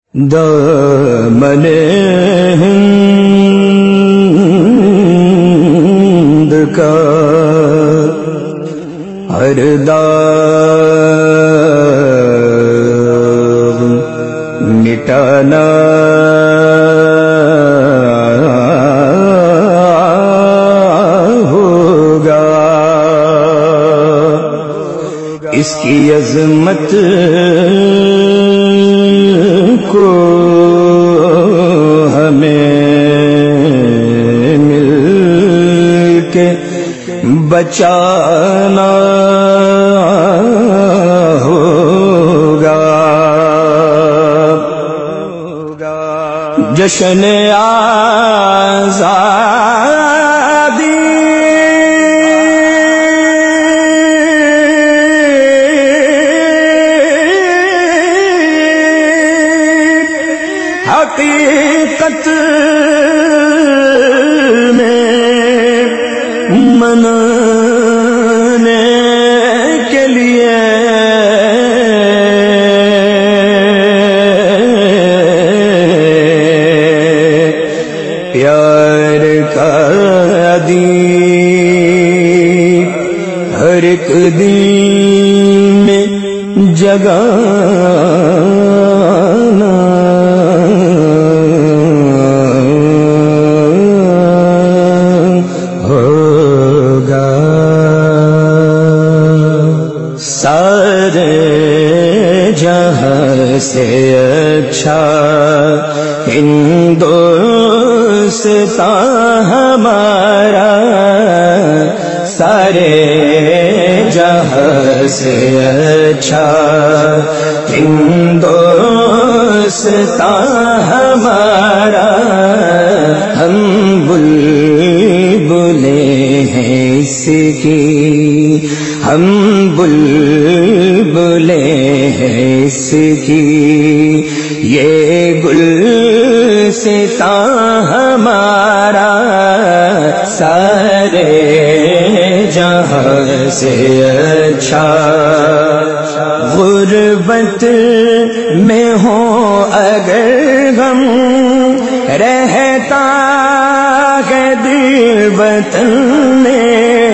دامن ہند کا ہر داغ مٹانا ہوگا، اس کی عظمت کو ہمیں مل کے بچانا ہوگا۔ جشن آزادی حقیقت میں منانے کے لیے پیار کا دین ہر ایک دن میں جگانا ہوگا۔ سارے جہاں سے اچھا ہندوستان ہمارا، سارے جہاں سے اچھا ہندوستان ہمارا، ہم بلبلیں ہیں اس کی، ہم بلبلیں ہیں اس کی، یہ گلستان ہمارا، سارے جہاں سے اچھا۔ غربت میں ہو اگر غم، رہتا ہے دل وطن میں،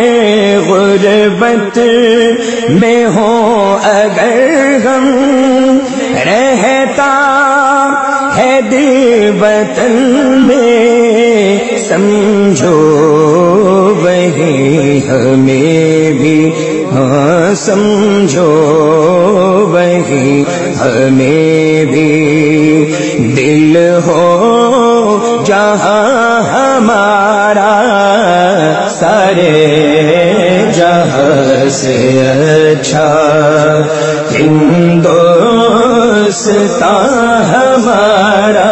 غربت میں ہو اگر غم، رہتا ہے دل وطن میں، سمجھو وہی ہمیں بھی، ہاں سمجھو وہی ہمیں بھی، دل ہو جہاں ہمارا، سارے جہاں سے اچھا ہندوستان ہمارا،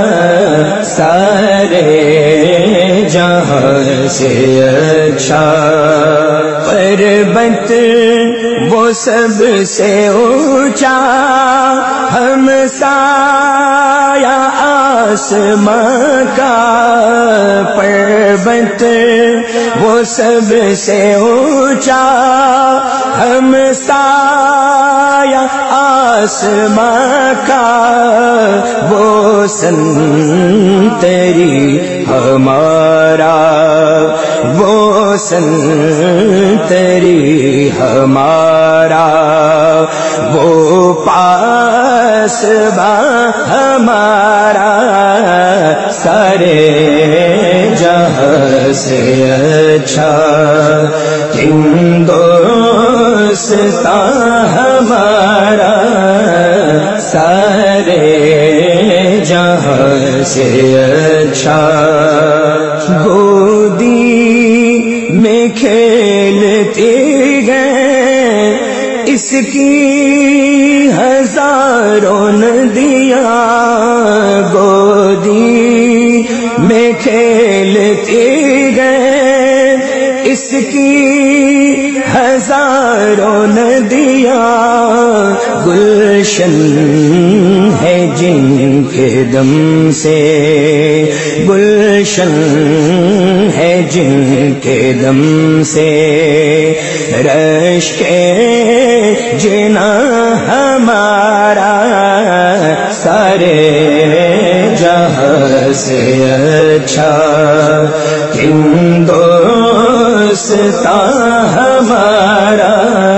سارے جہاں سے اچھا۔ پربت وہ سب سے اونچا، ہم سایہ آسمان کا، پربت وہ سب سے اونچا، ہم سایہ آسمان کا، وہ سنتری ہمارا، وہ سنتری ہمارا، وہ پاسباں ہمارا، سارے جہاں سے اچھا ہندوستان ہمارا، سارے جہاں سے اچھا۔ گودی میں کھیلتے گئے اس کی ہزاروں ندیاں، گودی میں کھیلتے گئے اس کی ہزاروں ندیاں، گلشن ہے جن کے دم سے، گلشن ہے جن کے دم سے، رشک جنا ہمارا سارے جہاں سے اچھا ہندوستان ہمارا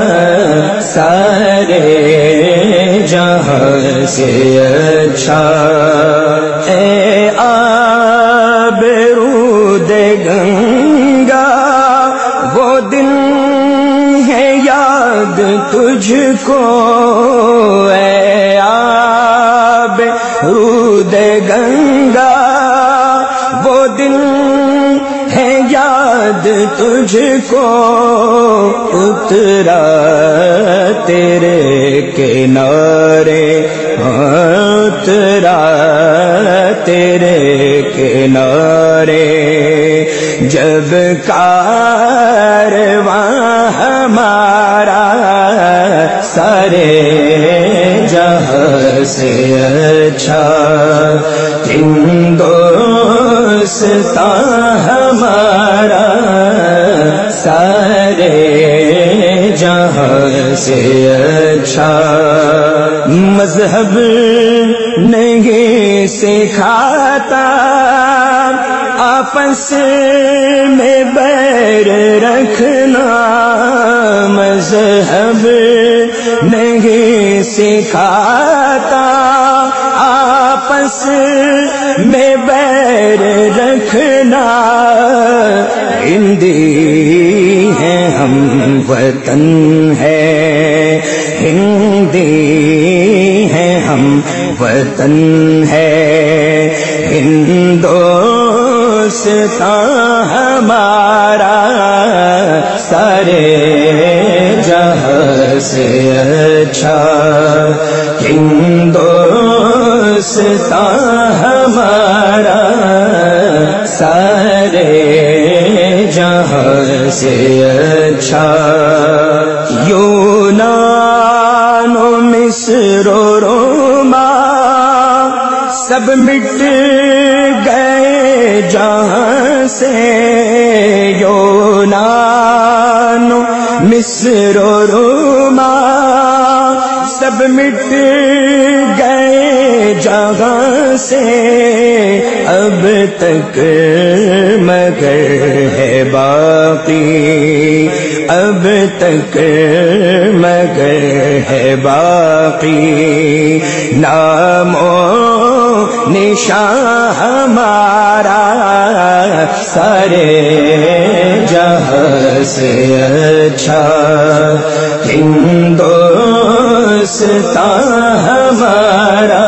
سارے جہاں سے اچھا اے آب رود گنگا وہ دن ہے یاد تجھ کو اے آب رود گنگا وہ دن ہے یاد تجھ کو اترا تیرے کنارے اترا تیرے کنارے جب کارواں ہمارا سارے جہاں سے اچھا ہندوستان ہمارا سارے جہاں سے اچھا مذہب نہیں سکھاتا آپس میں بیر رکھنا مذہب نہیں سکھاتا آپس میں بیر رکھنا ہندی ہے ہم وطن ہے ہندی ہے ہم وطن ہے ہندوستان ہمارا سارے جہاں سے اچھا ہندوستان ہمارا سارے جہاں سے اچھا یونان و مصر و روما سب مٹ گئے جہاں سے یونان و مصر و روما سب مٹ گئے جہاں سے اب تک مگر ہے باقی اب تک مگر ہے باقی نام و نشان ہمارا سارے جہاں سے اچھا ہندوستان ہمارا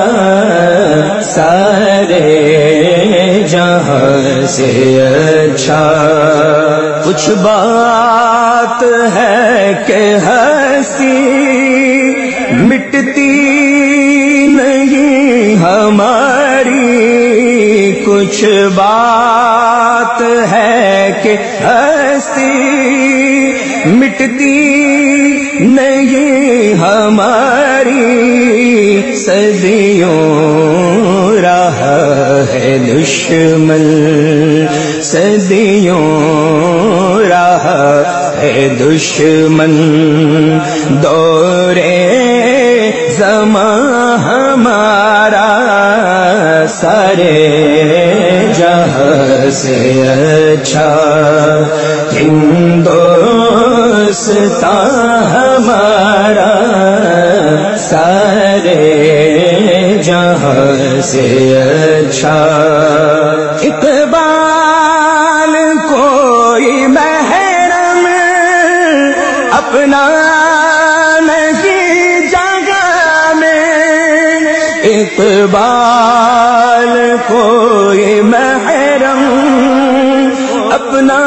سارے جہاں سے اچھا کچھ بات ہے کہ ہستی مٹتی نہیں ہماری کچھ بات ہے کہ ہستی مٹتی نہیں ہماری صدیوں رہا ہے دشمن صدیوں رہا ہے دشمن دورے زمان ہمارا سارے جہاں سے اچھا ہندوستان ہمارا سارے جہاں سے اچھا اقبال کوئی محرم اپنا نہیں جگہ میں اقبال کوئی محرم اپنا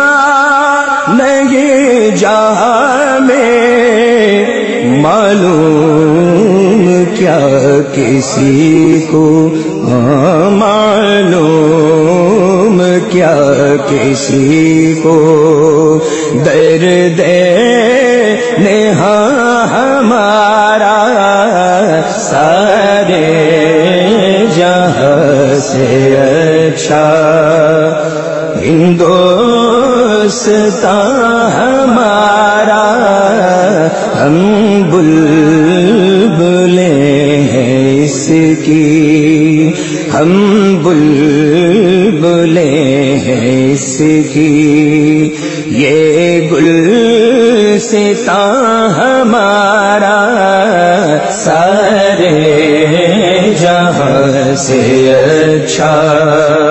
نہیں جہاں میں معلوم کیا کسی کو معلوم کیا کسی کو درد نہاں ہمارا سارے جہاں سے اچھا ہندوستان ہمارا ہم بلبلیں ہیں اس کی ہم بلبلیں ہیں اس کی، یہ گلستاں ہمارا سارے جہاں سے اچھا